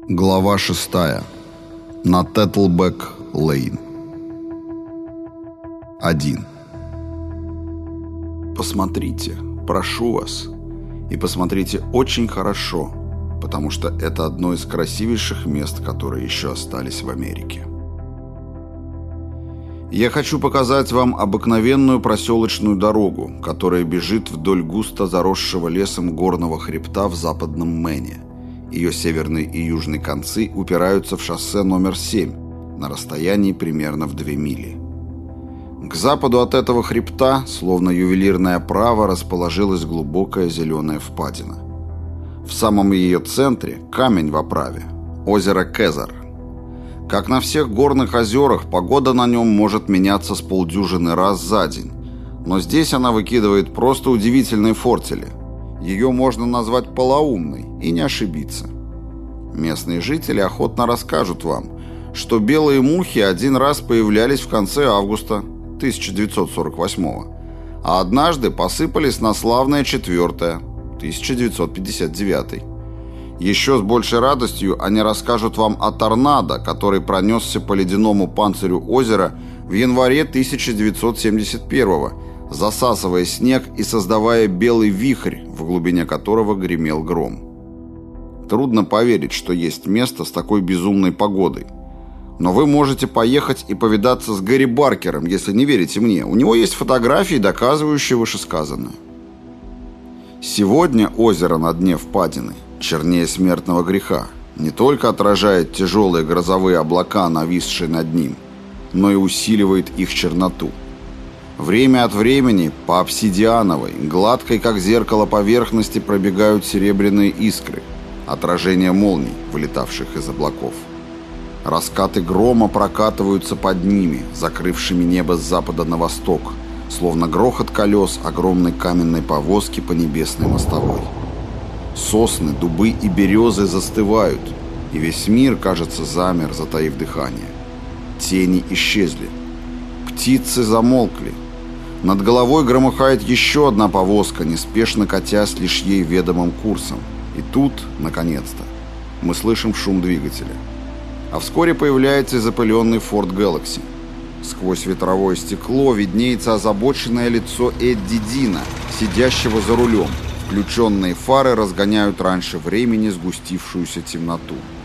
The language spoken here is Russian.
Глава 6. На Тетлбек-Лейн. 1. Посмотрите, прошу вас, и посмотрите очень хорошо, потому что это одно из красивейших мест, которые еще остались в Америке. Я хочу показать вам обыкновенную проселочную дорогу, которая бежит вдоль густо заросшего лесом горного хребта в западном Мэне. Ее северные и южные концы упираются в шоссе номер 7 на расстоянии примерно в 2 мили. К западу от этого хребта, словно ювелирная оправа, расположилась глубокая зеленая впадина. В самом ее центре камень в оправе – озеро Кезар. Как на всех горных озерах, погода на нем может меняться с полдюжины раз за день, но здесь она выкидывает просто удивительные фортели. Ее можно назвать полоумной и не ошибиться. Местные жители охотно расскажут вам, что белые мухи один раз появлялись в конце августа 1948-го, а однажды посыпались на славное 4-е 1959. Еще с большей радостью они расскажут вам о торнадо, который пронесся по ледяному панцирю озера в январе 1971-го, засасывая снег и создавая белый вихрь, в глубине которого гремел гром. Трудно поверить, что есть место с такой безумной погодой. Но вы можете поехать и повидаться с Гэри Баркером, если не верите мне. У него есть фотографии, доказывающие вышесказанное. Сегодня озеро на дне впадины, чернее смертного греха, не только отражает тяжелые грозовые облака, нависшие над ним, но и усиливает их черноту. Время от времени по обсидиановой, гладкой как зеркало поверхности пробегают серебряные искры, отражение молний, вылетавших из облаков. Раскаты грома прокатываются под ними, закрывшими небо с запада на восток, словно грохот колес огромной каменной повозки по небесной мостовой. Сосны, дубы и березы застывают, и весь мир, кажется, замер, затаив дыхание. Тени исчезли. Птицы замолкли. Над головой громыхает еще одна повозка, неспешно катясь лишь ей ведомым курсом. И тут, наконец-то, мы слышим шум двигателя. А вскоре появляется и запыленный Ford Galaxy. Сквозь ветровое стекло виднеется озабоченное лицо Эдди Дина, сидящего за рулем. Включенные фары разгоняют раньше времени сгустившуюся темноту.